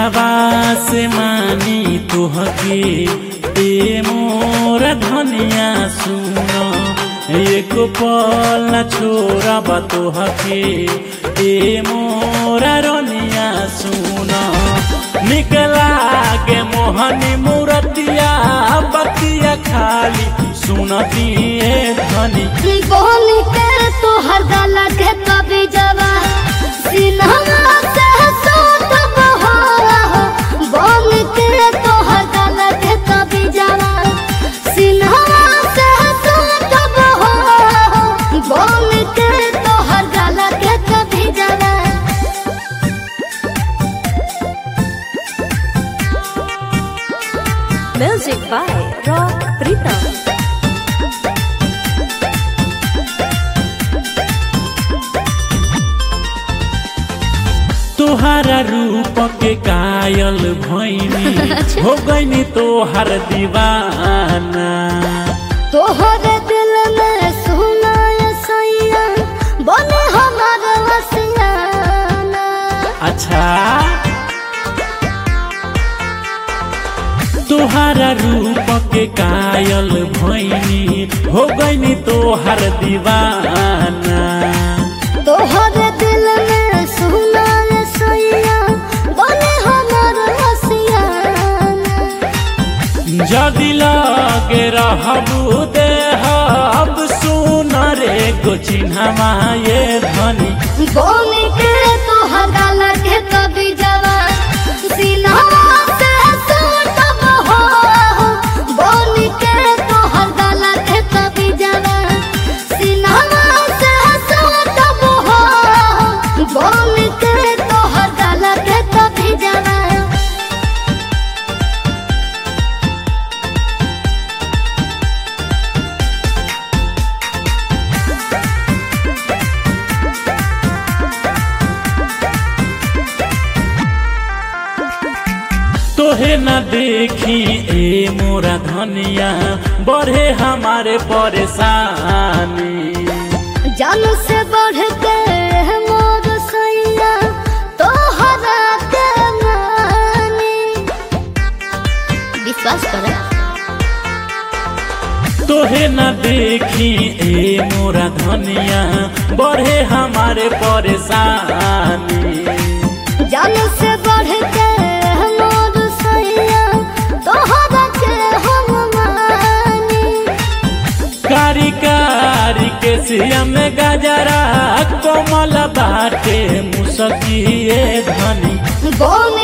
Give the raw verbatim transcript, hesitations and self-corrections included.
दिलवा से मानी तुहके ए मोर धनिया सुनो एक पल न छोड़ा तुहके ए मोर रनिया सुनो निकला के मोहनी मूर्तिया बतिया खाली सुनती है धनी बोली के तो हर गला के कभी जवा सिन्हा से सोत बहा बोली के तो हर गला के कभी जवा सिन्हा से सोत बहा बोली के तो हर गला के कभी जवा Music by Rock Pritam. तोहरा रूप के कायल भैनी हो गईनी तोहर दीवाना तोहरे दिल में सुना सैया बने हमार वसियाना। अच्छा तोहरा रूप के कायल भैनी हो गईनी तोहर दीवाना तोहरे दिल में सुना सैया बने हमार वसियाना। जदि लगे रहबू देहब सुनरे गो चिन्हवा ये धनी बोली के तोहर गला के कभी जवा सिन्हा से सूट बहा बोली के तोहर गला के कभी जवा सिन्हा से सूट बहा बोली के तोहर गला के कभी जवा तोहे न देखी ए मोरा धनिया बढ़े हमारे परेशानी जान से बढ़ के मोर सैया तोहरा के मानी विश्वास कर तोहे न देखी ए मोरा धनिया बढ़े हमारे परेशानी जान से बढ़ के मोर सैया तोहरा के हम मानी कारी कारी के सिया में गजरा कोमल बाटे मुसकिए धनी बोल